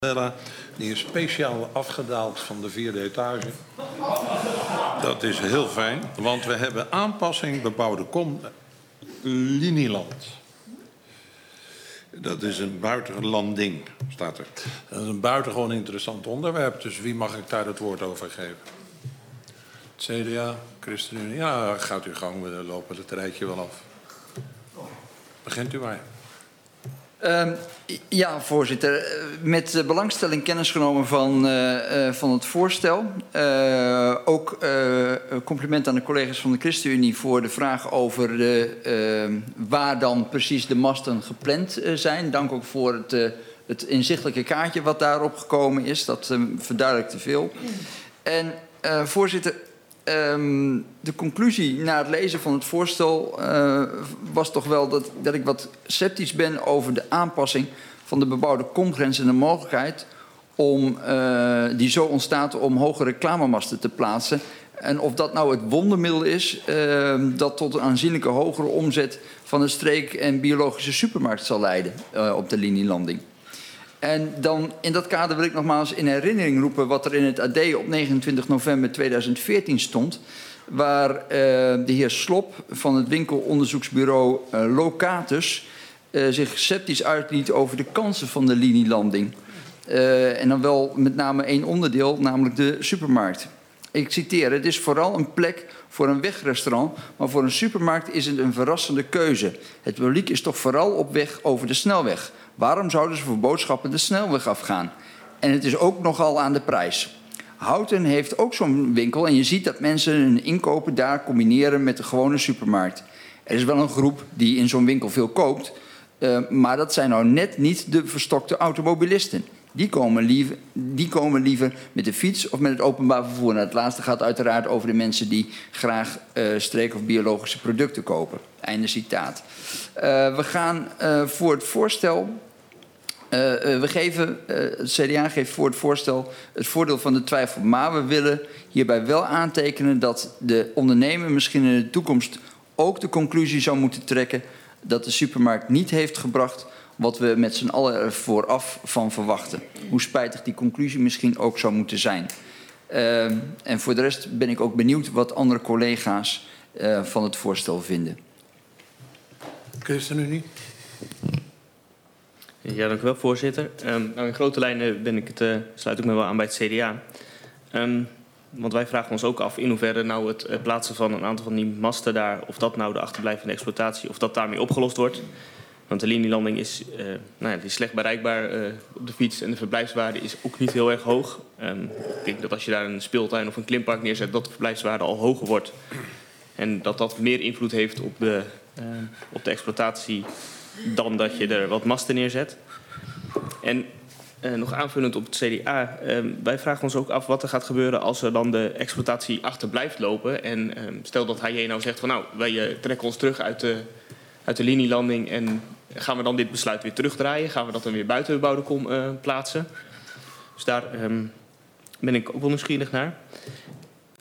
Die is speciaal afgedaald van de 4e etage. Dat is heel fijn, want we hebben aanpassing bebouwde kom Linieland. Dat is een buitengewoon ding, staat er. Dat is een buitengewoon interessant onderwerp, dus wie mag ik daar het woord over geven? Het CDA, ChristenUnie, ja, gaat u gang, we lopen het rijtje wel af. Begint u maar. Ja, voorzitter. Met belangstelling kennis genomen van het voorstel. Ook compliment aan de collega's van de ChristenUnie voor de vraag over waar dan precies de masten gepland zijn. Dank ook voor het inzichtelijke kaartje wat daarop gekomen is. Dat verduidelijkt te veel. En voorzitter, de conclusie na het lezen van het voorstel was toch wel dat ik wat sceptisch ben over de aanpassing van de bebouwde komgrens en de mogelijkheid om, die zo ontstaat om hoge reclamemasten te plaatsen. En of dat nou het wondermiddel is dat tot een aanzienlijke hogere omzet van een streek- en biologische supermarkt zal leiden op de linielanding. En dan in dat kader wil ik nogmaals in herinnering roepen wat er in het AD op 29 november 2014 stond. Waar de heer Slop van het winkelonderzoeksbureau Locatus zich sceptisch uitliet over de kansen van de linielanding. En dan wel met name één onderdeel, namelijk de supermarkt. Ik citeer, het is vooral een plek voor een wegrestaurant, maar voor een supermarkt is het een verrassende keuze. Het publiek is toch vooral op weg over de snelweg. Waarom zouden ze voor boodschappen de snelweg afgaan? En het is ook nogal aan de prijs. Houten heeft ook zo'n winkel en je ziet dat mensen hun inkopen daar combineren met de gewone supermarkt. Er is wel een groep die in zo'n winkel veel koopt, maar dat zijn nou net niet de verstokte automobilisten. Die komen liever met de fiets of met het openbaar vervoer. Nou, het laatste gaat uiteraard over de mensen die graag streek- of biologische producten kopen. Einde citaat. We gaan voor het voorstel... het CDA geeft voor het voorstel het voordeel van de twijfel. Maar we willen hierbij wel aantekenen dat de ondernemer misschien in de toekomst ook de conclusie zou moeten trekken dat de supermarkt niet heeft gebracht wat we met z'n allen er vooraf van verwachten. Hoe spijtig die conclusie misschien ook zou moeten zijn. En voor de rest ben ik ook benieuwd wat andere collega's van het voorstel vinden. ChristenUnie? Ja, dank u wel, voorzitter. Nou, in grote lijnen sluit ik me wel aan bij het CDA. Want wij vragen ons ook af in hoeverre nou het plaatsen van een aantal van die masten daar, of dat nou de achterblijvende exploitatie, of dat daarmee opgelost wordt. Want de linielanding is, die is slecht bereikbaar op de fiets en de verblijfswaarde is ook niet heel erg hoog. Ik denk dat als je daar een speeltuin of een klimpark neerzet, dat de verblijfswaarde al hoger wordt. En dat meer invloed heeft op de exploitatie dan dat je er wat masten neerzet. En nog aanvullend op het CDA, wij vragen ons ook af wat er gaat gebeuren als er dan de exploitatie achter blijft lopen. En stel dat HJ nou zegt van nou, wij trekken ons terug uit de linielanding en gaan we dan dit besluit weer terugdraaien? Gaan we dat dan weer buiten de bebouwde kom plaatsen? Dus daar ben ik ook wel nieuwsgierig naar.